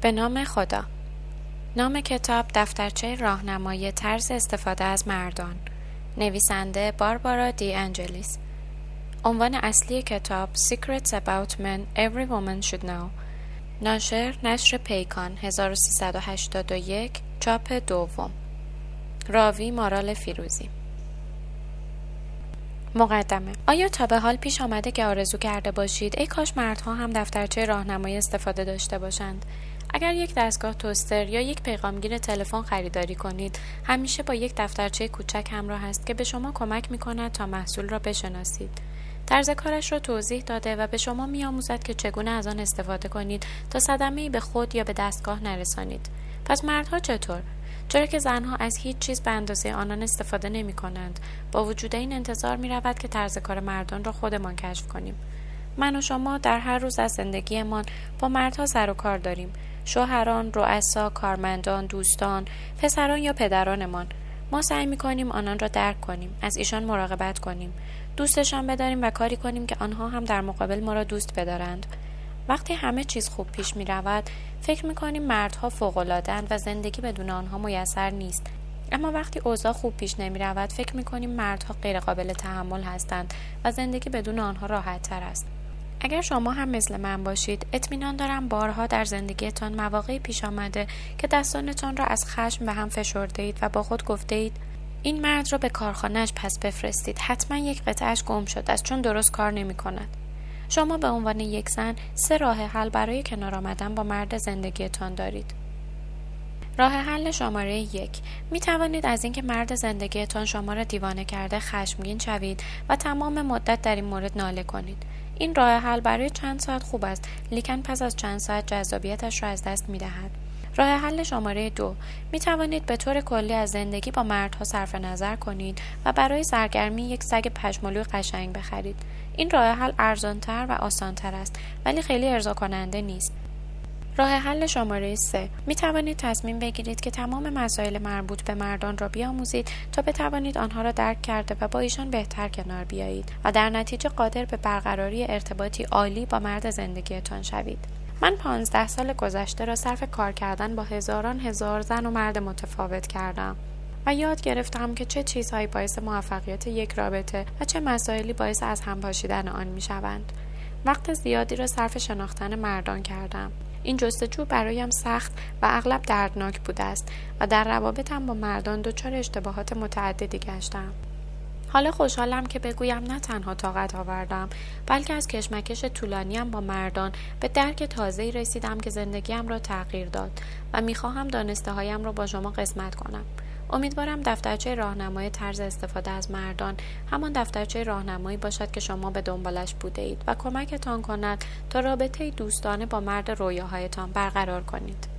به نام خدا. نام کتاب دفترچه راهنمای طرز استفاده از مردان. نویسنده باربارا دی انجلیس. عنوان اصلی کتاب Secrets About Men Every Woman Should Know. ناشر نشر پیکان 1381 چاپ دوم. راوی مارال فیروزی. مقدمه. آیا تا به حال پیش آمده که آرزو کرده باشید ای کاش مردها هم دفترچه راهنمای استفاده داشته باشند؟ اگر یک دستگاه توستر یا یک پیغامگیر تلفن خریداری کنید، همیشه با یک دفترچه کوچک همراه است که به شما کمک می‌کند تا محصول را بشناسید. طرز کارش را توضیح داده و به شما می‌آموزد که چگونه از آن استفاده کنید تا صدمه‌ای به خود یا به دستگاه نرسانید. پس مردها چطور؟ چرا که زنها از هیچ چیز به اندازه آنان استفاده نمی کنند. با وجود این انتظار می رود که طرز کار مردان را خودمان کشف کنیم. من و شما در هر روز از زندگیمان با مردها سر و کار داریم. شوهران، رؤسا، کارمندان، دوستان، پسران یا پدرانمان. ما سعی می کنیم آنان را درک کنیم، از ایشان مراقبت کنیم، دوستشان بداریم و کاری کنیم که آنها هم در مقابل ما را دوست بدارند. وقتی همه چیز خوب پیش می رود، فکر می کنیم مردها فوق‌العاده‌اند و زندگی بدون آنها میسر نیست. اما وقتی اوضاع خوب پیش نمی رود، فکر می کنیم مردها غیر قابل تحمل هستند و زندگی بدون آنها راحت تر است. اگر شما هم مثل من باشید، اطمینان دارم بارها در زندگیتان مواقعی پیش آمده که دستانتان را از خشم به هم فشرده اید و با خود گفته اید این مرد را به کارخانه‌اش پس بفرستید، حتما یک قطعه‌اش گم شده است چون درست کار نمی کند. شما به عنوان یک زن 3 راه حل برای کنار آمدن با مرد زندگیتان دارید. راه حل شماره 1. می توانید از اینکه مرد زندگیتان شما را دیوانه کرده خشمگین شوید و تمام مدت در این مورد ناله کنید. این راه حل برای چند ساعت خوب است، لیکن پس از چند ساعت جذابیتش را از دست می دهد. راه حل شماره 2. می توانید به طور کلی از زندگی با مردها صرف نظر کنید و برای سرگرمی یک سگ پشمالوی قشنگ بخرید. این راه حل ارزان‌تر و آسان‌تر است، ولی خیلی ارضا کننده نیست. راه حل شماره 3. می توانید تصمیم بگیرید که تمام مسائل مربوط به مردان را بیاموزید تا بتوانید آنها را درک کرده و با ایشان بهتر کنار بیایید و در نتیجه قادر به برقراری ارتباطی عالی با مرد زندگیتان شوید. من 15 سال گذشته را صرف کار کردن با هزار زن و مرد متفاوت کردم و یاد گرفتم که چه چیزهایی باعث موفقیت یک رابطه و چه مسائلی باعث از هم پاشیدن آن می شوند. وقت زیادی را صرف شناختن مردان کردم. این جستجو برایم سخت و اغلب دردناک بوده است و در روابطم با مردان دچار اشتباهات متعددی گشتم. حالا خوشحالم که بگویم نه تنها طاقت آوردم، بلکه از کشمکش طولانیم با مردان به درک تازه‌ای رسیدم که زندگیم را تغییر داد و می‌خواهم دانسته هایم را با شما قسمت کنم. امیدوارم دفترچه راهنمای طرز استفاده از مردان همان دفترچه راهنمایی باشد که شما به دنبالش بوده اید و کمکتان کند تا رابطه دوستانه با مرد رویاهایتان برقرار کنید.